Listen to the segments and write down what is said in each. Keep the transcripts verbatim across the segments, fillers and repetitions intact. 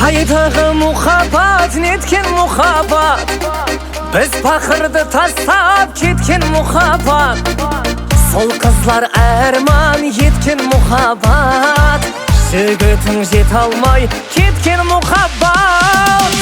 Қайдағы мұхаббат, неткен мұхаббат, біз пақырды тастап кеткен мұхаббат. Сол қызлар әрман еткен мұхаббат, жігітің жете алмай кеткен мұхаббат.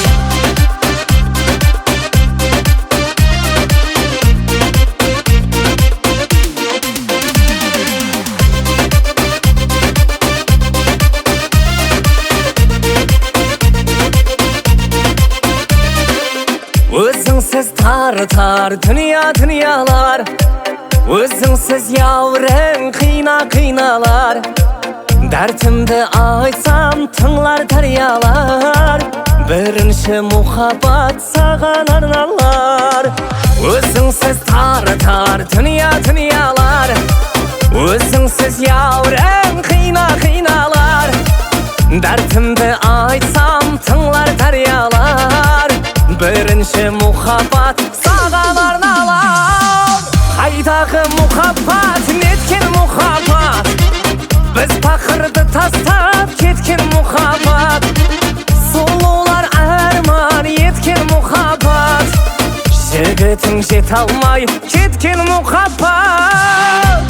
Өзіңсіз тартар дүния дүниялар, өзіңсіз яурың қина қиналар. Дәртімді айтсам тыңлар дариялар, бірінші мұхаббат саған арналар. Өзіңсіз тартар дүния дүниялар, өзіңсіз яурың қина қиналар. Дәртімді айтсам тыңлар дариялар, бірінші мұхаббат саған арналар. Қайдағы мұхаббат, неткен мұхаббат, біз пақырды тастап кеткен мұхаббат. Сұлулар арман еткен мұхаббат, жігітің жете алмай кеткен мұхаббат.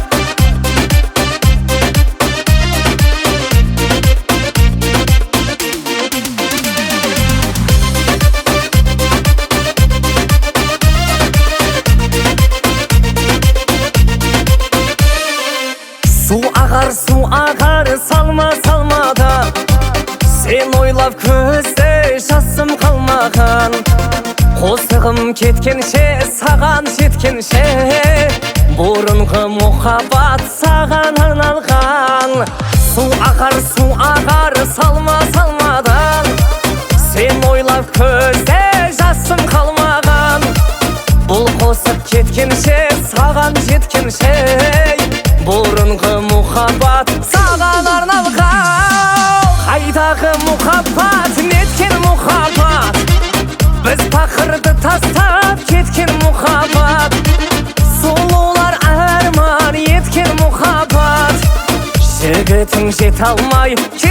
Су ағар, су ағар, салма салмада, сен ойлап көзде жасым қалмаған. Қосығым кеткенше, саған жеткенше, бұрынғы мұхаббат саған арналған. Су ағар, су ағар, салма салмадан, сен ойлап көзде жасым қалмаған. Бұл қосып кеткенше, саған жеткенше, бұрынғы мұхаббат саған арналған. Қайдағы мұхаббат, неткен мұхаббат, біз пақырды тастап кеткен мұхаббат. Сұлулар арман еткен мұхаббат, жігітің жете алмай